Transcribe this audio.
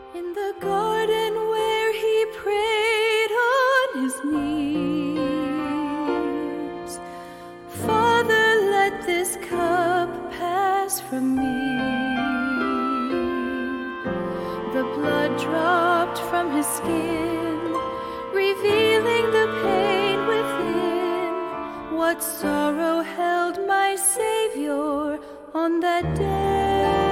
In the garden where he prayed on his knees, Father, let this cup pass from me. The blood dropped from his skin, revealing the pain within. What sorrow held my Savior on that day.